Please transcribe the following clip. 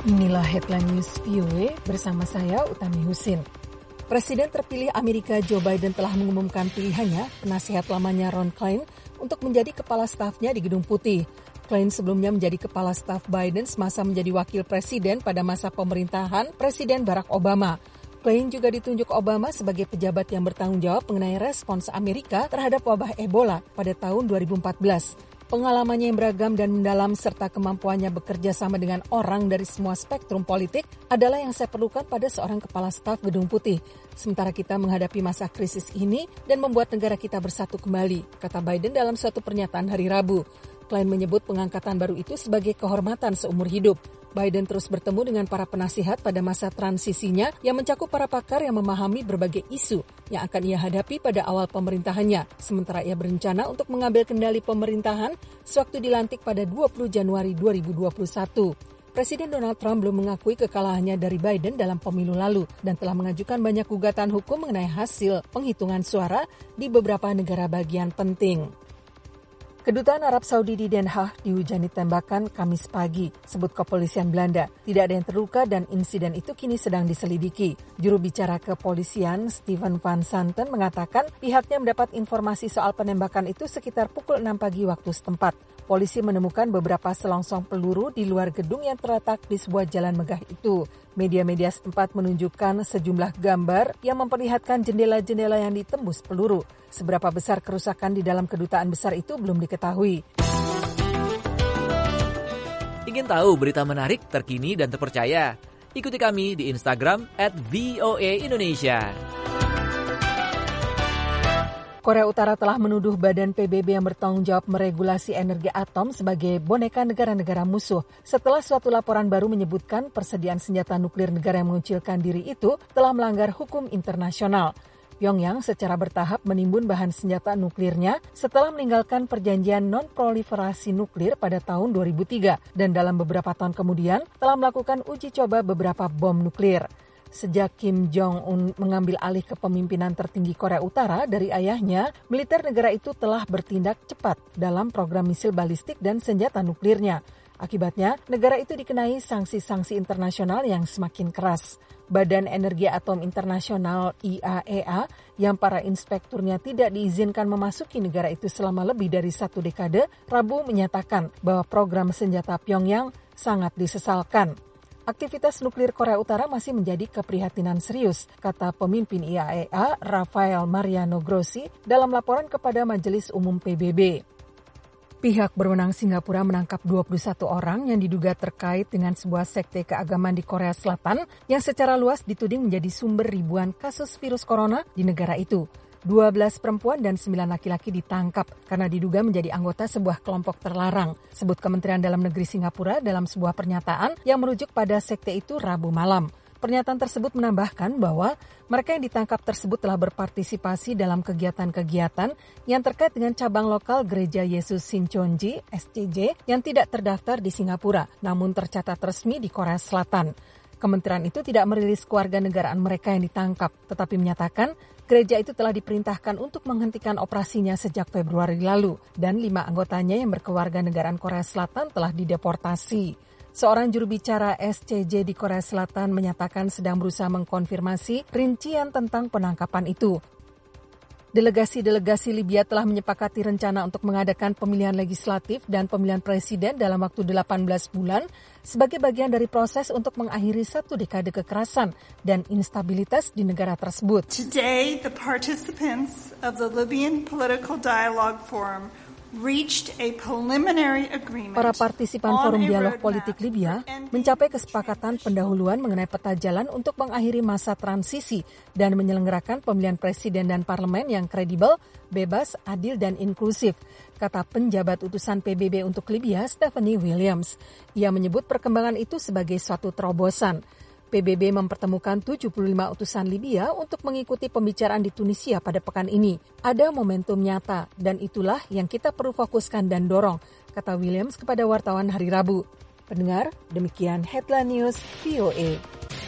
Inilah Headline News VOA bersama saya Utami Husin. Presiden terpilih Amerika Joe Biden telah mengumumkan pilihannya penasihat lamanya Ron Klain untuk menjadi kepala stafnya di Gedung Putih. Klain sebelumnya menjadi kepala staf Biden semasa menjadi wakil presiden pada masa pemerintahan Presiden Barack Obama. Klain juga ditunjuk Obama sebagai pejabat yang bertanggung jawab mengenai respons Amerika terhadap wabah Ebola pada tahun 2014. Pengalamannya yang beragam dan mendalam serta kemampuannya bekerja sama dengan orang dari semua spektrum politik adalah yang saya perlukan pada seorang kepala staf Gedung Putih. Sementara kita menghadapi masa krisis ini dan membuat negara kita bersatu kembali, kata Biden dalam suatu pernyataan hari Rabu. Klain menyebut pengangkatan baru itu sebagai kehormatan seumur hidup. Biden terus bertemu dengan para penasihat pada masa transisinya yang mencakup para pakar yang memahami berbagai isu yang akan ia hadapi pada awal pemerintahannya. Sementara ia berencana untuk mengambil kendali pemerintahan sewaktu dilantik pada 20 Januari 2021. Presiden Donald Trump belum mengakui kekalahannya dari Biden dalam pemilu lalu dan telah mengajukan banyak gugatan hukum mengenai hasil penghitungan suara di beberapa negara bagian penting. Kedutaan Arab Saudi di Den Haag dihujani tembakan Kamis pagi, sebut kepolisian Belanda. Tidak ada yang terluka dan insiden itu kini sedang diselidiki. Juru bicara kepolisian Steven Van Santen mengatakan pihaknya mendapat informasi soal penembakan itu sekitar pukul 6 pagi waktu setempat. Polisi menemukan beberapa selongsong peluru di luar gedung yang terletak di sebuah jalan megah itu. Media-media setempat menunjukkan sejumlah gambar yang memperlihatkan jendela-jendela yang ditembus peluru. Seberapa besar kerusakan di dalam kedutaan besar itu belum diketahui. Ingin tahu berita menarik, terkini, dan terpercaya? Ikuti kami di Instagram @VOA Indonesia. Korea Utara telah menuduh Badan PBB yang bertanggung jawab meregulasi energi atom sebagai boneka negara-negara musuh setelah suatu laporan baru menyebutkan persediaan senjata nuklir negara yang mengucilkan diri itu telah melanggar hukum internasional. Pyongyang secara bertahap menimbun bahan senjata nuklirnya setelah meninggalkan perjanjian non-proliferasi nuklir pada tahun 2003 dan dalam beberapa tahun kemudian telah melakukan uji coba beberapa bom nuklir. Sejak Kim Jong-un mengambil alih kepemimpinan tertinggi Korea Utara dari ayahnya, militer negara itu telah bertindak cepat dalam program misil balistik dan senjata nuklirnya. Akibatnya, negara itu dikenai sanksi-sanksi internasional yang semakin keras. Badan Energi Atom Internasional IAEA yang para inspekturnya tidak diizinkan memasuki negara itu selama lebih dari 1 dekade, Rabu menyatakan bahwa program senjata Pyongyang sangat disesalkan. Aktivitas nuklir Korea Utara masih menjadi keprihatinan serius, kata pemimpin IAEA Rafael Mariano Grossi dalam laporan kepada Majelis Umum PBB. Pihak berwenang Singapura menangkap 21 orang yang diduga terkait dengan sebuah sekte keagamaan di Korea Selatan yang secara luas dituding menjadi sumber ribuan kasus virus corona di negara itu. 12 perempuan dan 9 laki-laki ditangkap karena diduga menjadi anggota sebuah kelompok terlarang, sebut Kementerian Dalam Negeri Singapura dalam sebuah pernyataan yang merujuk pada sekte itu Rabu malam. Pernyataan tersebut menambahkan bahwa mereka yang ditangkap tersebut telah berpartisipasi dalam kegiatan-kegiatan yang terkait dengan cabang lokal Gereja Yesus Sincheonji (SCJ) yang tidak terdaftar di Singapura, namun tercatat resmi di Korea Selatan. Kementerian itu tidak merilis kewarganegaraan mereka yang ditangkap, tetapi menyatakan gereja itu telah diperintahkan untuk menghentikan operasinya sejak Februari lalu, dan 5 anggotanya yang berkewarganegaraan Korea Selatan telah dideportasi. Seorang juru bicara SCJ di Korea Selatan menyatakan sedang berusaha mengkonfirmasi rincian tentang penangkapan itu. Delegasi-delegasi Libya telah menyepakati rencana untuk mengadakan pemilihan legislatif dan pemilihan presiden dalam waktu 18 bulan sebagai bagian dari proses untuk mengakhiri 1 dekade kekerasan dan instabilitas di negara tersebut. Today, the participants of the Libyan Political Dialogue Forum reached a preliminary agreement. Para partisipan Forum Dialog Politik Libya mencapai kesepakatan pendahuluan mengenai peta jalan untuk mengakhiri masa transisi dan menyelenggarakan pemilihan presiden dan parlemen yang kredibel, bebas, adil, dan inklusif, kata penjabat utusan PBB untuk Libya, Stephanie Williams. Ia menyebut perkembangan itu sebagai suatu terobosan. PBB mempertemukan 75 utusan Libya untuk mengikuti pembicaraan di Tunisia pada pekan ini. Ada momentum nyata dan itulah yang kita perlu fokuskan dan dorong, kata Williams kepada wartawan hari Rabu. Pendengar, demikian Headline News VOA.